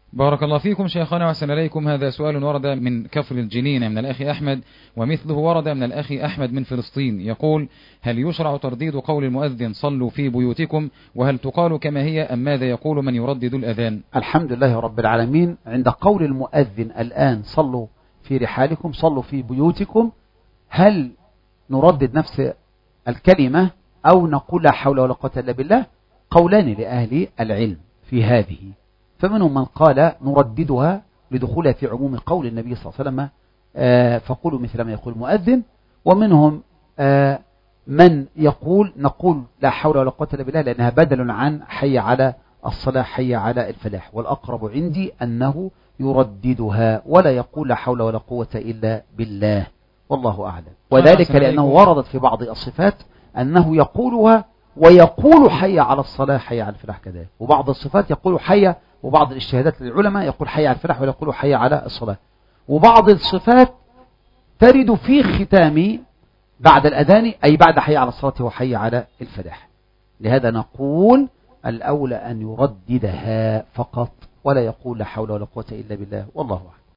بارك الله فيكم شيخنا وأحسن إليكم. هذا سؤال ورد من كفر الجنين من الأخ أحمد، ومثله ورد من الأخ أحمد من فلسطين، يقول: هل يشرع ترديد قول المؤذن صلوا في بيوتكم، وهل تقال كما هي أم ماذا يقول من يردد الأذان؟ الحمد لله رب العالمين. عند قول المؤذن الآن صلوا في رحالكم، صلوا في بيوتكم، هل نردد نفس الكلمة أو نقول لا حول ولا قوة إلا بالله؟ قولان لأهل العلم في هذه، فمنهم من قال نرددها لدخولها في عموم قول النبي صلى الله عليه وسلم فقولوا مثل ما يقول المؤذن، ومنهم من يقول نقول لا حول ولا قوة إلا بالله لأنها بدل عن حي على الصلاة حي على الفلاح، والأقرب عندي أنه يرددها ولا يقول لا حول ولا قوة إلا بالله، والله أعلم. وذلك لأنه وردت في بعض الصفات أنه يقولها ويقول حي على الصلاة حي على الفلاح كذلك، وبعض الصفات يقول حي، وبعض الاجتهادات للعلماء يقول حي على الفلاح ولا يقول حي على الصلاة، وبعض الصفات ترد في ختام بعد الأذان أي بعد حي على الصلاة وحي على الفلاح. لهذا نقول الأولى أن يرددها فقط ولا يقول لا حول ولا قوة إلا بالله، والله أعلم.